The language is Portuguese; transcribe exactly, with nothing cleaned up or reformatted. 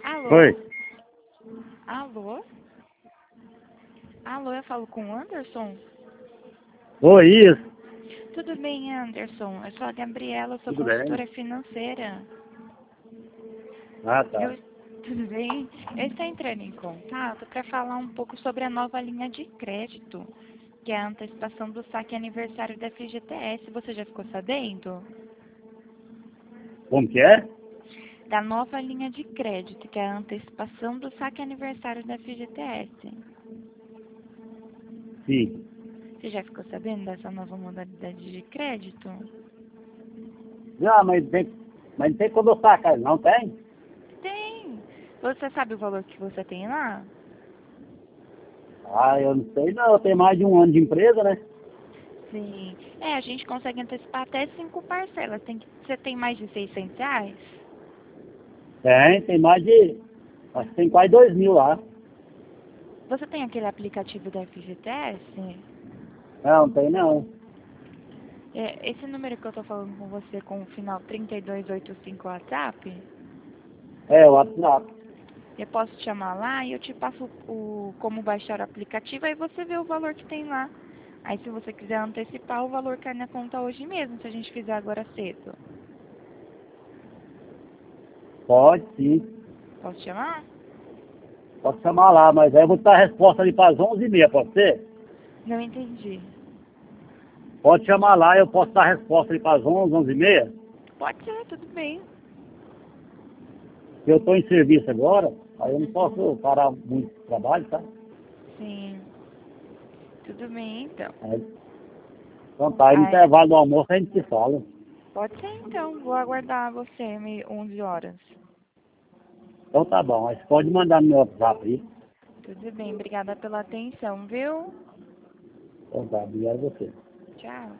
Alô? Oi. Alô? Alô, eu falo com o Anderson? Oi, isso. Tudo bem, Anderson? Eu sou a Gabriela, eu sou Tudo bem? consultora financeira. Ah, tá. Eu... Tudo bem? Eu estou entrando em contato para falar um pouco sobre a nova linha de crédito, que é a antecipação do saque aniversário da F G T S. Você já ficou sabendo? Como que é? Da nova linha de crédito, que é a antecipação do saque aniversário da F G T S. Sim. Você já ficou sabendo dessa nova modalidade de crédito? Não, mas tem, mas não tem como eu sacar, não tem? Tem. Você sabe o valor que você tem lá? Ah, eu não sei não, eu tenho mais de um ano de empresa, né? Sim. É, a gente consegue antecipar até cinco parcelas. Tem que... Você tem mais de seiscentos reais? Tem, tem mais de, acho que tem quase dois mil lá. Você tem aquele aplicativo da F G T S? Não, não tem não. É, esse número que eu tô falando com você com o final trinta e dois oitenta e cinco WhatsApp, É, o WhatsApp. eu posso te chamar lá e eu te passo o como baixar o aplicativo, aí você vê o valor que tem lá. Aí se você quiser antecipar, o valor cai na conta hoje mesmo, se a gente fizer agora cedo. Pode, sim. Posso te chamar? Pode chamar lá, mas aí eu vou dar a resposta ali para as onze e meia, pode ser? Não entendi. Pode chamar lá, eu posso dar a resposta ali para as onze, onze e meia. Pode ser, tudo bem. Eu estou em serviço agora, aí eu não Uhum. posso parar muito trabalho, tá? Sim, tudo bem então. Aí, então tá, aí no Aí, intervalo do almoço a gente se fala. pode ser então, vou aguardar você meio onze horas. Então tá bom, aí você pode mandar no meu WhatsApp aí. Tudo bem, obrigada pela atenção, viu? Então tá, obrigado a você. Tchau.